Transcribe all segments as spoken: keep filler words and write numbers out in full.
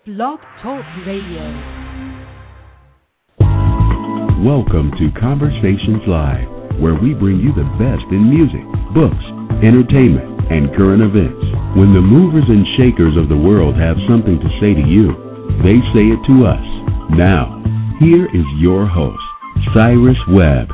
Blog Talk Radio. Welcome to Conversations Live, where we bring you the best in music, books, entertainment, and current events. When the movers and shakers of the world have something to say to you, they say it to us. Now, here is your host, Cyrus Webb.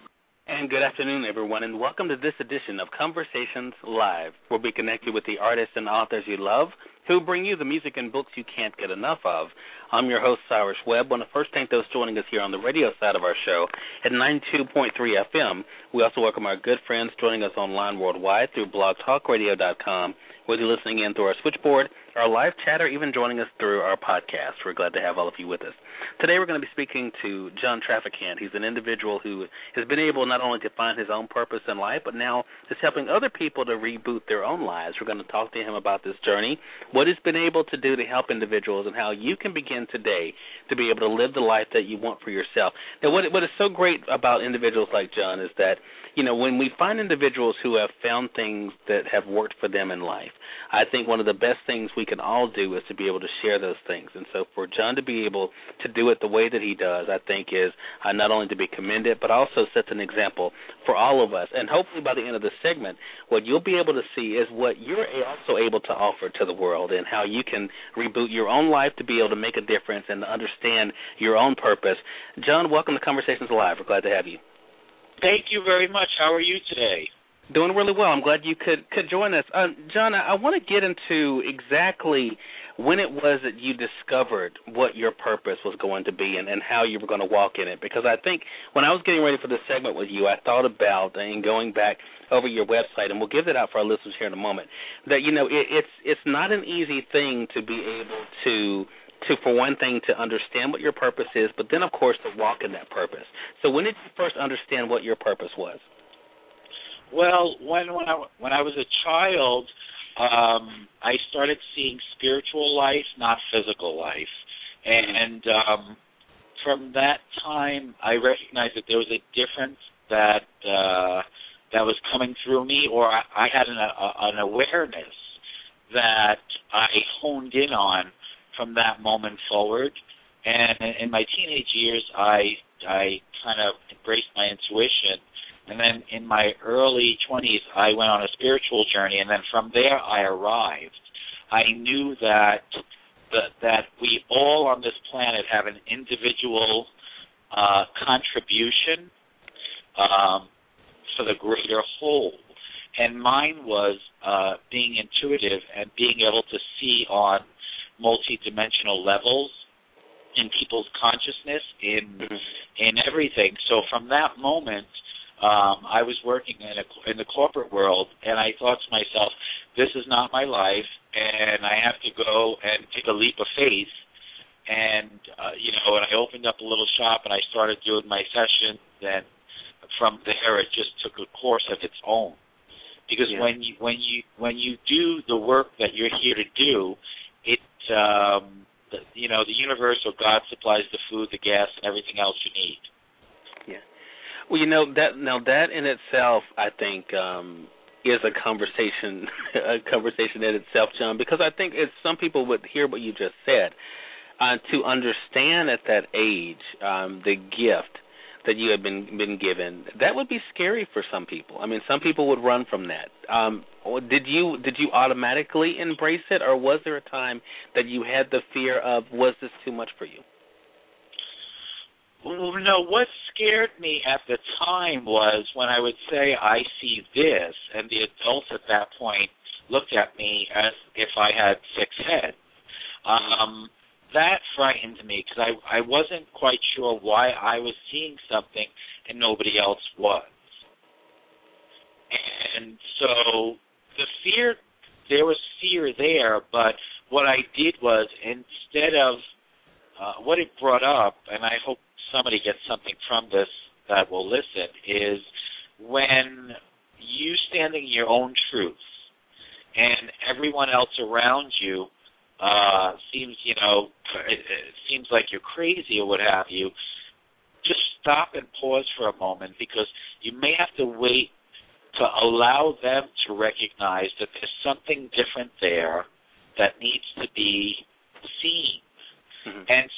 And good afternoon, everyone, and welcome to this edition of Conversations Live, where we connect you with the artists and authors you love who bring you the music and books you can't get enough of. I'm your host, Cyrus Webb. I want to first thank those joining us here on the radio side of our show at ninety-two point three F M. We also welcome our good friends joining us online worldwide through blog talk radio dot com, whether you're listening in through our switchboard, our live chat, or even joining us through our podcast. We're glad to have all of you with us. Today we're going to be speaking to John Trafficant. He's an individual who has been able not only to find his own purpose in life, but now is helping other people to reboot their own lives. We're going to talk to him about this journey, what he's been able to do to help individuals, and how you can begin today to be able to live the life that you want for yourself. Now, what, what is so great about individuals like John is that, you know, when we find individuals who have found things that have worked for them in life, I think one of the best things we can all do is to be able to share those things. And so for John to be able to do it the way that he does, I think is uh, not only to be commended, but also sets an example for all of us. And hopefully by the end of the segment, what you'll be able to see is what you're also able to offer to the world and how you can reboot your own life to be able to make a difference and to understand your own purpose. John, welcome to Conversations Live. We're glad to have you. Thank you very much. How are you today? Doing really well. I'm glad you could, could join us. Uh, John, I, I want to get into exactly when it was that you discovered what your purpose was going to be and, and how you were going to walk in it. Because I think when I was getting ready for this segment with you, I thought about, and going back over your website, and we'll give it out for our listeners here in a moment, that, you know, it, it's it's not an easy thing to be able to to, for one thing, to understand what your purpose is, but then, of course, to walk in that purpose. So when did you first understand what your purpose was? Well, when when I when I was a child, um, I started seeing spiritual life, not physical life, and um, from that time, I recognized that there was a difference that uh, that was coming through me, or I, I had an, a, an awareness that I honed in on from that moment forward. And in my teenage years, I I kind of embraced my intuition. And then in my early twenties, I went on a spiritual journey, and then from there I arrived. I knew that that, that we all on this planet have an individual uh, contribution um, for the greater whole. And mine was uh, being intuitive and being able to see on multidimensional levels in people's consciousness, in in everything. So from that moment, Um, I was working in, a, in the corporate world, and I thought to myself, this is not my life, and I have to go and take a leap of faith. And, uh, you know, and I opened up a little shop, and I started doing my sessions, and from there it just took a course of its own. Because yeah. when you when you when you do the work that you're here to do, it um, the, you know, the universe or God supplies the food, the gas, and everything else you need. Yeah. Well, you know, that now that in itself, I think, um, is a conversation, a conversation in itself, John, because I think it's, some people would hear what you just said. Uh, to understand at that age um, the gift that you have been been given, that would be scary for some people. I mean, some people would run from that. Um, did you did you automatically embrace it, or was there a time that you had the fear of, was this too much for you? Well, no, what scared me at the time was when I would say, I see this, and the adults at that point looked at me as if I had six heads. Um, that frightened me because I, I wasn't quite sure why I was seeing something and nobody else was. And so the fear, there was fear there, but what I did was, instead of uh, what it brought up, and I hope somebody gets something from this that will listen, is when you stand in your own truth and everyone else around you uh, seems, you know, it, it seems like you're crazy or what have you, just stop and pause for a moment, because you may have to wait to allow them to recognize that there's something different there that needs to be seen.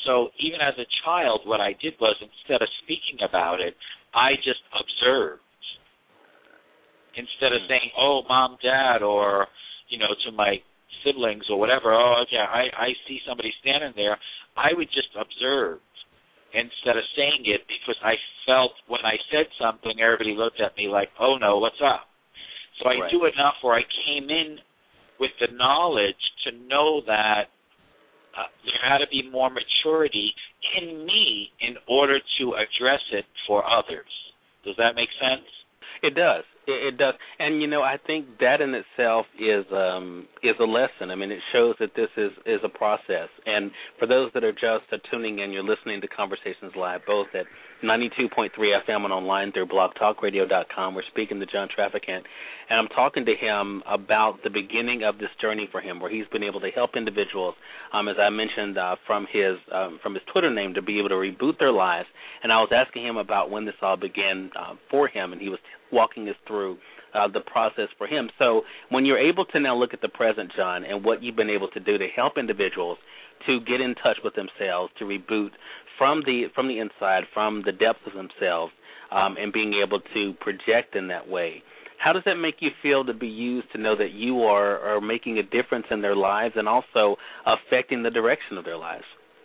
so even as a child, what I did was instead of speaking about it, I just observed. Instead of saying, oh, mom, dad, or, you know, to my siblings or whatever, oh, okay, I, I see somebody standing there, I would just observe instead of saying it because I felt when I said something, everybody looked at me like, oh, no, what's up? So I right. do enough where I came in with the knowledge to know that uh, there had to be more maturity in me in order to address it for others. Does that make sense? It does. It, it does. And, you know, I think that in itself is um, is a lesson. I mean, it shows that this is, is a process. And for those that are just uh, tuning in, you're listening to Conversations Live, both at ninety-two point three F M and online through blog talk radio dot com. We're speaking to John Traficant, and I'm talking to him about the beginning of this journey for him, where he's been able to help individuals, um, as I mentioned, uh, from his um, from his Twitter name, to be able to reboot their lives. And I was asking him about when this all began uh, for him, and he was walking us through uh, the process for him. So when you're able to now look at the present, John, and what you've been able to do to help individuals to get in touch with themselves, to reboot from the from the inside, from the depths of themselves, um, and being able to project in that way, how does that make you feel to be used to know that you are, are making a difference in their lives and also affecting the direction of their lives?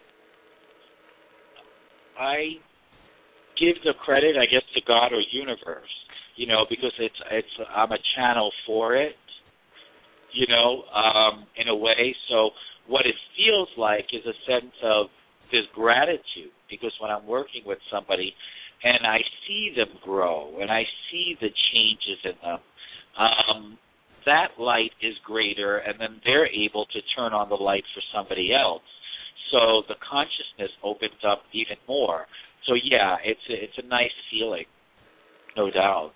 I give the credit, I guess, to God or universe, you know, because it's it's I'm a channel for it, you know, um, in a way. So what it feels like is a sense of this gratitude, because when I'm working with somebody and I see them grow and I see the changes in them, um, that light is greater, and then they're able to turn on the light for somebody else. So the consciousness opens up even more. So, yeah, it's a, it's a nice feeling, no doubt.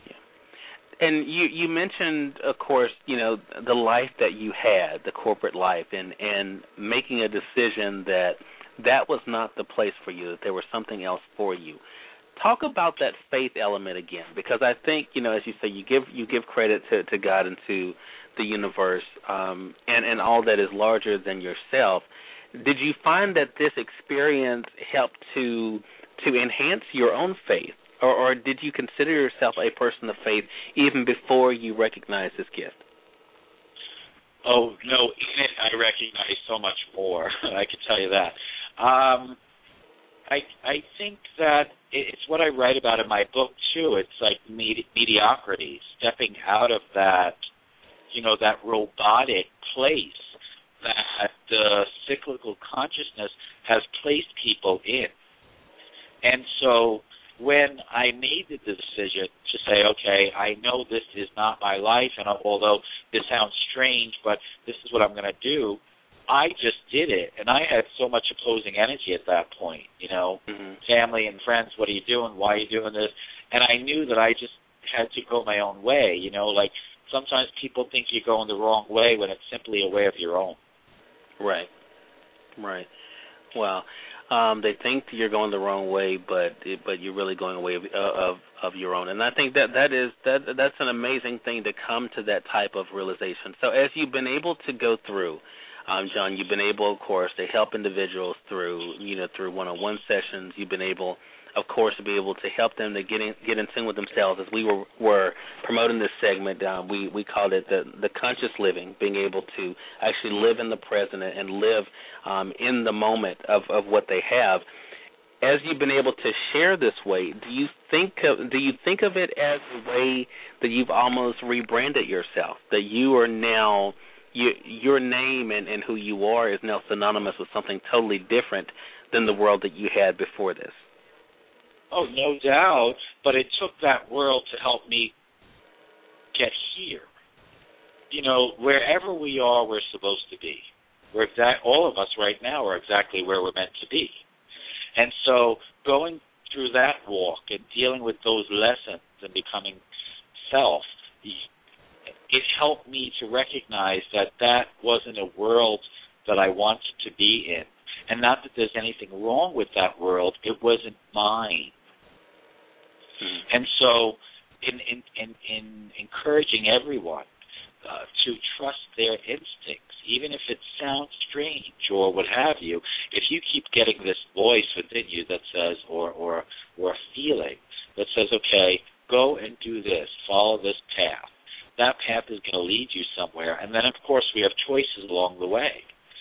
And you, you mentioned, of course, you know, the life that you had, the corporate life, and, and making a decision that that was not the place for you, that there was something else for you. Talk about that faith element again, because I think, you know, as you say, you give you give credit to, to God and to the universe, um, and, and all that is larger than yourself. Did you find that this experience helped to to enhance your own faith, or, or did you consider yourself a person of faith even before you recognized this gift? Oh, no, in it I recognize so much more, I can tell you that. Um, I I think that it's what I write about in my book, too. It's like medi- mediocrity, stepping out of that, you know, that robotic place that the cyclical consciousness has placed people in. And so when I made the decision to say, okay, I know this is not my life, and although this sounds strange, but this is what I'm going to do, I just did it. And I had so much opposing energy at that point, you know, mm-hmm. family and friends, what are you doing? Why are you doing this? And I knew that I just had to go my own way, you know, like sometimes people think you're going the wrong way when it's simply a way of your own. Right, right. Well, um, they think you're going the wrong way, but but you're really going away of, of of your own. And I think that that is that that's an amazing thing to come to that type of realization. So as you've been able to go through, um, John, you've been able, of course, to help individuals through you know through one-on-one sessions. You've been able, of course, to be able to help them to get in, get in tune with themselves. As we were, were promoting this segment, um, we, we called it the, the conscious living, being able to actually live in the present and live um, in the moment of, of what they have. As you've been able to share this way, do you think of, do you think of it as a way that you've almost rebranded yourself, that you are now, you, your name and, and who you are is now synonymous with something totally different than the world that you had before this? Oh, no doubt, but it took that world to help me get here. You know, wherever we are, we're supposed to be. We're exact, all of us right now are exactly where we're meant to be. And so going through that walk and dealing with those lessons and becoming self, it helped me to recognize that that wasn't a world that I wanted to be in. And not that there's anything wrong with that world, it wasn't mine. Mm-hmm. And so in, in, in, in encouraging everyone uh, to trust their instincts, even if it sounds strange or what have you. If you keep getting this voice within you that says, or or or a feeling that says, okay, go and do this, follow this path. That path is going to lead you somewhere. And then, of course, we have choices along the way.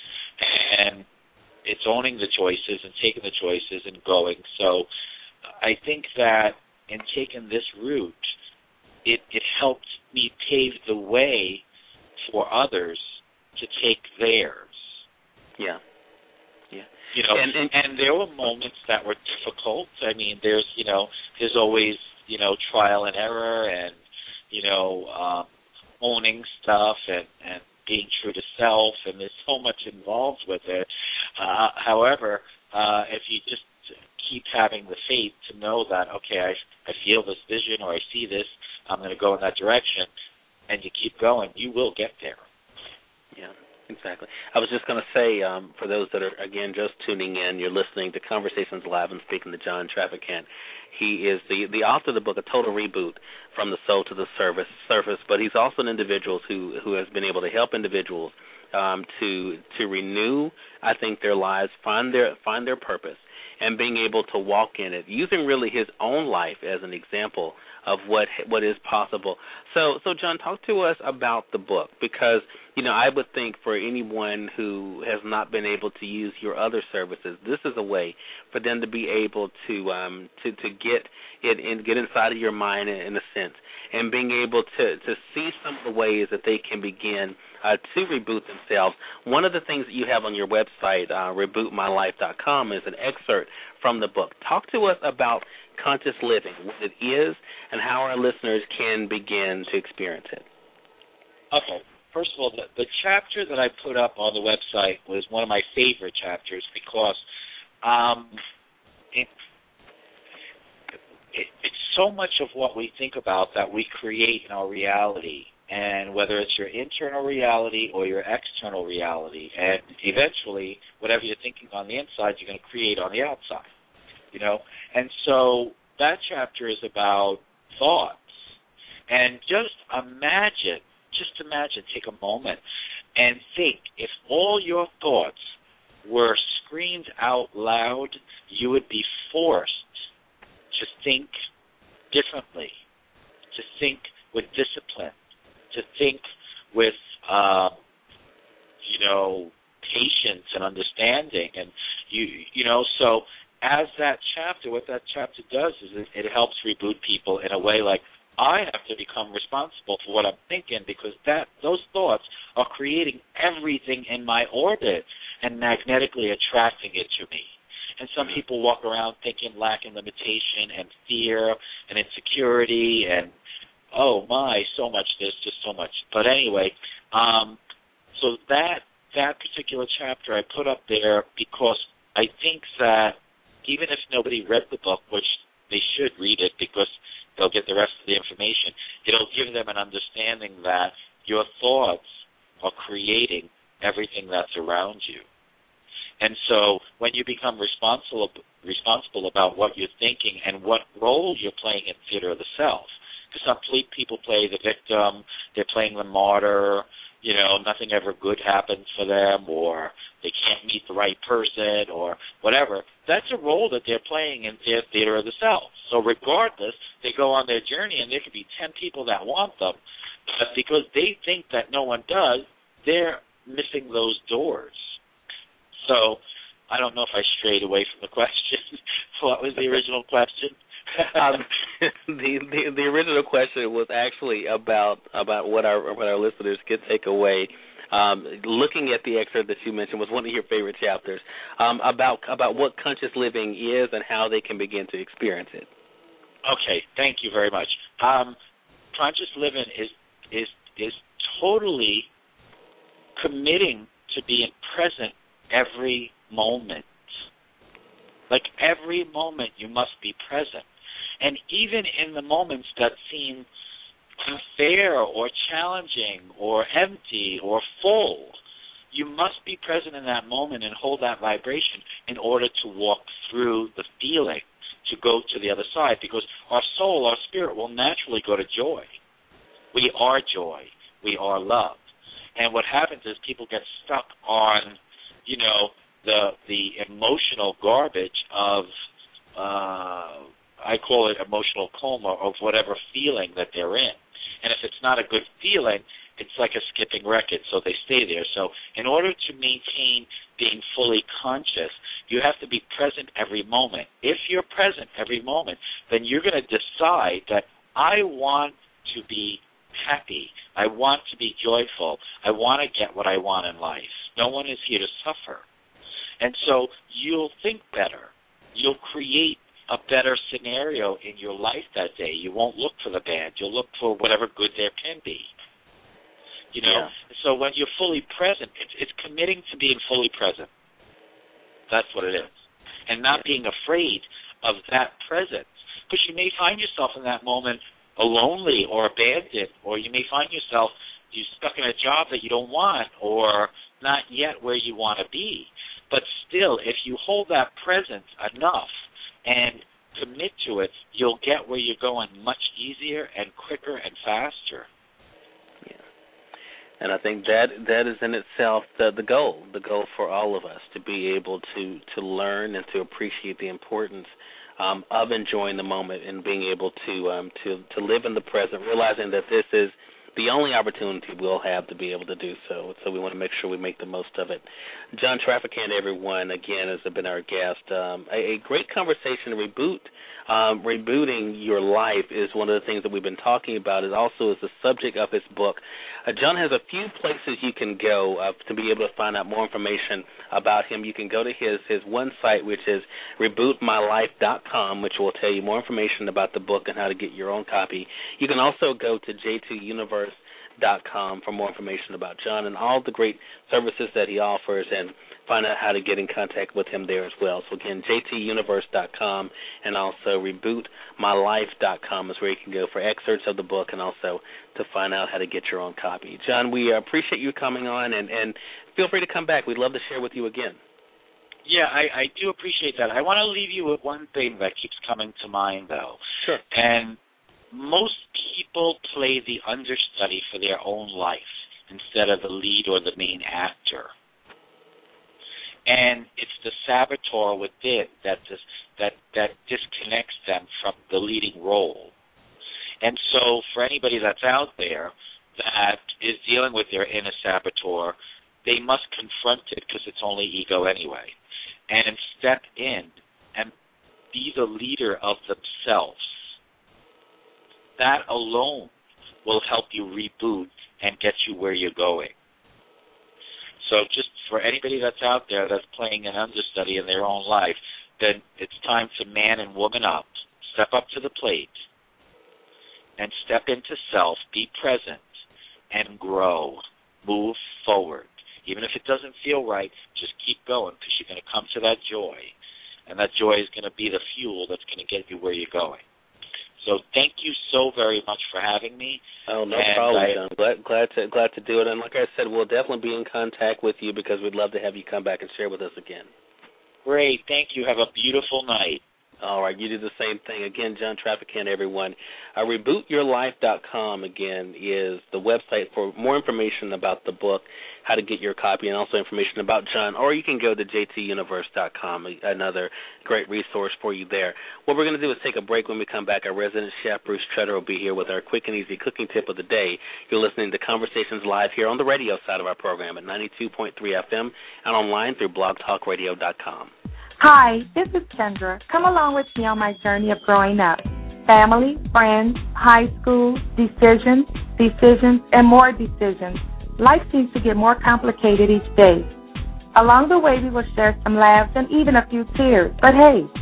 And it's owning the choices and taking the choices and going. So I think that in taking this route, it, it helped me pave the way for others to take theirs. Yeah. Yeah. You know, and, and, and there were moments that were difficult. I mean, there's, you know, there's always, you know, trial and error and, you know, um, owning stuff and, and being true to self, and there's so much involved with it. Uh, however, uh, if you just keep having the faith to know that, okay, I, I feel this vision or I see this, I'm going to go in that direction, and you keep going, you will get there. Yeah, exactly. I was just going to say, um, for those that are, again, just tuning in, you're listening to Conversations Live and speaking to John Traficant. He is the, the author of the book, A Total Reboot, From the Soul to the Surface, surface but he's also an individual who, who has been able to help individuals um, to to renew, I think, their lives, find their find their purpose, and being able to walk in it, using really his own life as an example of what what is possible. So, so John, talk to us about the book, because, you know, I would think for anyone who has not been able to use your other services, this is a way for them to be able to um, to, to get it and get inside of your mind in, in a sense, and being able to, to see some of the ways that they can begin uh, to reboot themselves. One of the things that you have on your website, uh, reboot my life dot com, is an excerpt from the book. Talk to us about conscious living, what it is, and how our listeners can begin to experience it. Okay. First of all, the, the chapter that I put up on the website was one of my favorite chapters because um, it, it, it's so much of what we think about that we create in our reality, and whether it's your internal reality or your external reality, and eventually, whatever you're thinking on the inside, you're going to create on the outside. You know, and so that chapter is about thoughts. And just imagine, just imagine, take a moment and think, if all your thoughts were screamed out loud, you would be forced to think differently, to think with discipline, to think with, uh, you know, patience and understanding. And, you, you know, so as that chapter, what that chapter does is it, it helps reboot people in a way like, I have to become responsible for what I'm thinking, because that those thoughts are creating everything in my orbit and magnetically attracting it to me. And some people walk around thinking lack and limitation and fear and insecurity and, oh my, so much this, just so much. But anyway, um, so that that particular chapter I put up there because I think that even if nobody read the book, which they should read it because they'll get the rest of the information, it'll give them an understanding that your thoughts are creating everything that's around you. And so when you become responsible responsible about what you're thinking and what role you're playing in theater of the self, because some people play the victim, they're playing the martyr, you know, nothing ever good happens for them, or they can't meet the right person, or whatever. That's a role that they're playing in their theater of the self. So regardless, they go on their journey, and there could be ten people that want them, but because they think that no one does, they're missing those doors. So I don't know if I strayed away from the question. What was the original question? um, the, the the original question was actually about about what our what our listeners could take away. Um, looking at the excerpt that you mentioned was one of your favorite chapters, um, about about what conscious living is and how they can begin to experience it. Okay, thank you very much. Um, conscious living is is is totally committing to being present every moment. Like every moment, you must be present. And even in the moments that seem unfair or challenging or empty or full, you must be present in that moment and hold that vibration in order to walk through the feeling, to go to the other side, because our soul, our spirit will naturally go to joy. We are joy. we are loved. And what happens is people get stuck on, you know, the the emotional garbage of, uh, I call it emotional coma, of whatever feeling that they're in. And if it's not a good feeling, it's like a skipping record, so they stay there. So in order to maintain being fully conscious, you have to be present every moment. If you're present every moment, then you're going to decide that I want to be happy. I want to be joyful. I want to get what I want in life. No one is here to suffer. And so you'll think better. You'll create a better scenario in your life that day. You won't look for the bad. You'll look for whatever good there can be. You know, yeah. So when you're fully present, it's, it's committing to being fully present. That's what it is. And not being afraid of that presence. Because you may find yourself in that moment lonely or abandoned, or you may find yourself you stuck in a job that you don't want, or not yet where you want to be. But still, if you hold that presence enough and commit to it, you'll get where you're going much easier and quicker and faster. Yeah. And I think that that is in itself the, the goal, the goal for all of us, to be able to, to learn and to appreciate the importance Um, of enjoying the moment and being able to um, to to live in the present, realizing that this is the only opportunity we'll have to be able to do so. So we want to make sure we make the most of it. John Trafficant, everyone, again, has been our guest. Um, a, a great conversation. Reboot, um, rebooting your life is one of the things that we've been talking about. It also is the subject of his book. Uh, John has a few places you can go uh, to be able to find out more information about him. You can go to his, his one site, which is reboot my life dot com, which will tell you more information about the book and how to get your own copy. You can also go to j two universe dot com for more information about John and all the great services that he offers, and find out how to get in contact with him there as well. So, again, j t universe dot com and also reboot my life dot com is where you can go for excerpts of the book and also to find out how to get your own copy. John, we appreciate you coming on, and, and feel free to come back. We'd love to share with you again. Yeah, I, I do appreciate that. I want to leave you with one thing that keeps coming to mind, though. Sure. And most people play the understudy for their own life instead of the lead or the main actor. And it's the saboteur within that dis, that that disconnects them from the leading role. And so for anybody that's out there that is dealing with their inner saboteur, they must confront it, because it's only ego anyway, and step in and be the leader of themselves. That alone will help you reboot and get you where you're going. So just for anybody that's out there that's playing an understudy in their own life, then it's time to man and woman up, step up to the plate, and step into self, be present, and grow, move forward. Even if it doesn't feel right, just keep going, because you're going to come to that joy, and that joy is going to be the fuel that's going to get you where you're going. So thank you so very much for having me. Oh, no and problem, I, John. Glad, glad to glad to do it. And like I said, we'll definitely be in contact with you, because we'd love to have you come back and share with us again. Great. Thank you. Have a beautiful night. All right, you do the same thing. Again, John Trafficant, everyone. Uh, reboot your life dot com, again, is the website for more information about the book, how to get your copy, and also information about John. Or you can go to j t universe dot com, another great resource for you there. What we're going to do is take a break. When we come back, our resident chef, Bruce Tretter, will be here with our quick and easy cooking tip of the day. You're listening to Conversations Live here on the radio side of our program at ninety-two point three F M and online through blog talk radio dot com. Hi, this is Kendra. Come along with me on my journey of growing up. Family, friends, high school, decisions, decisions, and more decisions. Life seems to get more complicated each day. Along the way, we will share some laughs and even a few tears. But hey,